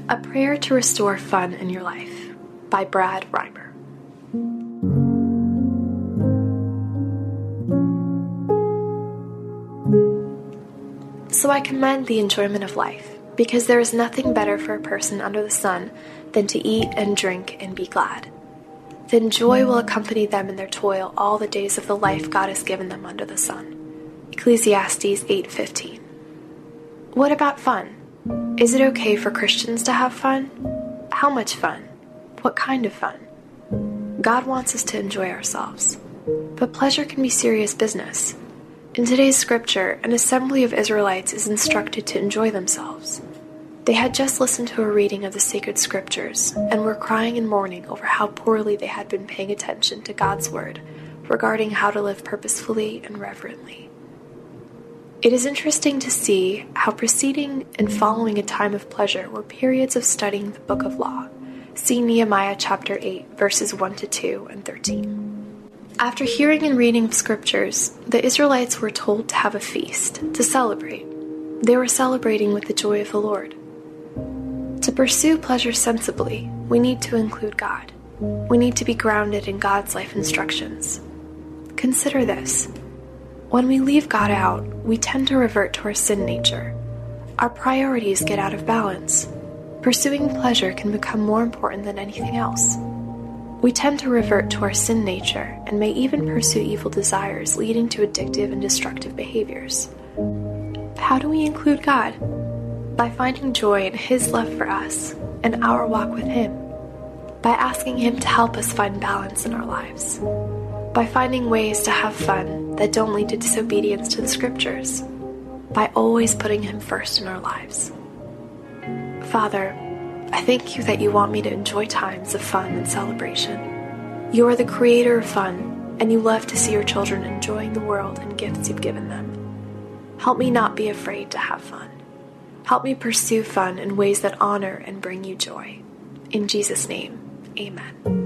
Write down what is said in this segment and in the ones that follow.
A Prayer to Restore Fun in Your Life by Brad Reimer. So I commend the enjoyment of life, because there is nothing better for a person under the sun than to eat and drink and be glad. Then joy will accompany them in their toil all the days of the life God has given them under the sun. Ecclesiastes 8:15. What about fun? Is it okay for Christians to have fun? How much fun? What kind of fun? God wants us to enjoy ourselves. But pleasure can be serious business. In today's scripture, an assembly of Israelites is instructed to enjoy themselves. They had just listened to a reading of the sacred scriptures and were crying and mourning over how poorly they had been paying attention to God's word regarding how to live purposefully and reverently. It is interesting to see how preceding and following a time of pleasure were periods of studying the book of law. See Nehemiah chapter 8, verses 1-2 and 13. After hearing and reading of scriptures, the Israelites were told to have a feast, to celebrate. They were celebrating with the joy of the Lord. To pursue pleasure sensibly, we need to include God. We need to be grounded in God's life instructions. Consider this. When we leave God out, we tend to revert to our sin nature. Our priorities get out of balance. Pursuing pleasure can become more important than anything else. We tend to revert to our sin nature and may even pursue evil desires, leading to addictive and destructive behaviors. How do we include God? By finding joy in His love for us and our walk with Him. By asking Him to help us find balance in our lives. By finding ways to have fun that don't lead to disobedience to the scriptures. By always putting Him first in our lives. Father, I thank You that You want me to enjoy times of fun and celebration. You are the creator of fun, and You love to see Your children enjoying the world and gifts You've given them. Help me not be afraid to have fun. Help me pursue fun in ways that honor and bring You joy. In Jesus' name, amen.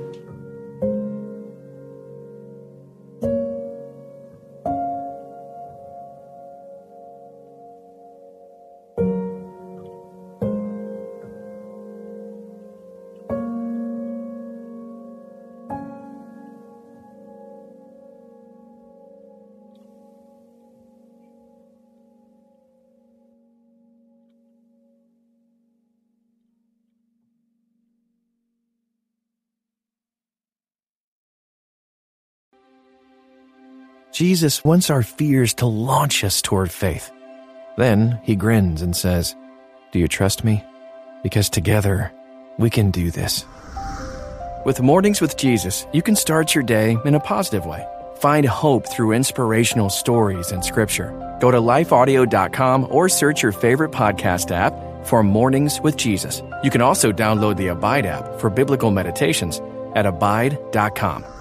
Jesus wants our fears to launch us toward faith. Then He grins and says, "Do you trust me? Because together we can do this." With Mornings with Jesus, you can start your day in a positive way. Find hope through inspirational stories and scripture. Go to lifeaudio.com or search your favorite podcast app for Mornings with Jesus. You can also download the Abide app for biblical meditations at abide.com.